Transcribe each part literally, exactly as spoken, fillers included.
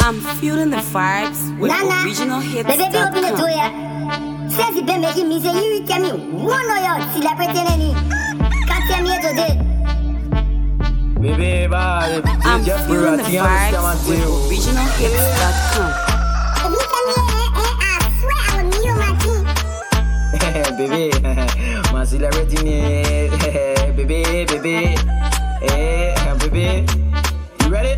I'm feeling the vibes with Nana, original hits. baby, open the door. Says you been making me say you tell me one of your celebrity any. Can't tell me today. Baby, bye. I'm feeling the vibes with original hits dot com. If you tell me eh, eh, I swear I will kneel my teeth. Baby, my celebrity name. Baby, baby. Hey, baby. You ready?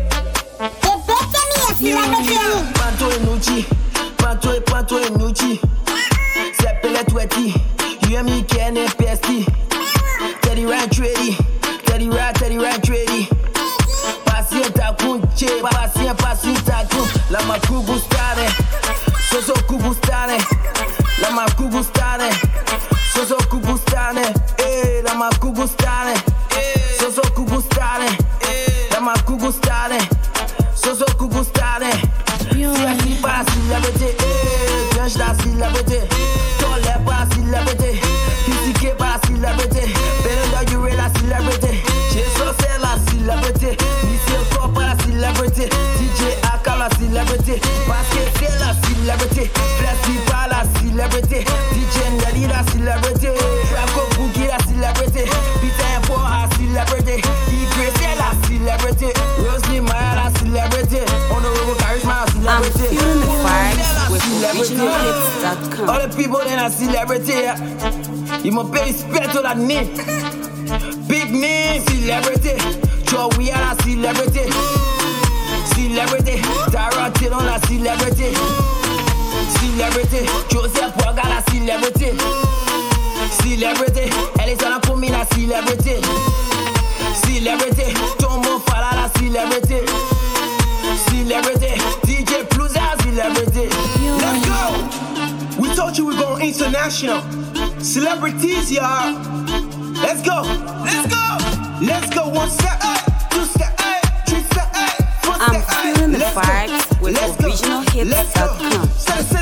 Panto e nuci, panto e panto e nuci. Seppele tuetti, you and me can e pesti. Teddy ranch ready, Teddy rat, Teddy ranch ready. Pazienta kunche, pazienta pazienta kun. La ma kubustane, soso kubustane. La ma kubustane, soso kubustane. Eh, la ma kubustane, soso kubustane. La ma kubustane. Soso kuku stane. Si asi pa celebrity, eh. Change la celebrity. Tole pa celebrity. Pisike pa celebrity. Belinda Yure la celebrity. Jesus c'est la celebrity. Mister Pop la celebrity. D J Aka la celebrity. Parce que c'est la celebrity. Festival la celebrity. D J Nelly la celebrity. Franco Boogie la celebrity. Peter Paul la celebrity. Igwe c'est la celebrity. Rosalie Maya la celebrity. Honorable Charisma celebrity. I'm feeling the vibes with original hits dot com. All the people in a celebrity. You must pay respect to that name. Big name celebrity. Joe we are a celebrity. Celebrity. Tara Taylor la celebrity. Celebrity. Joseph Waga la celebrity. Celebrity. Elisana Kumi la celebrity. Celebrity. Tomo Fala la celebrity. Celebrity. D J Pluza celebrity. Let's go. We told you we're going international. Celebrities, y'all. Let's go. Let's go. Let's go. One step, two step, three step, four step. I'm feeling the vibes with original hits dot com.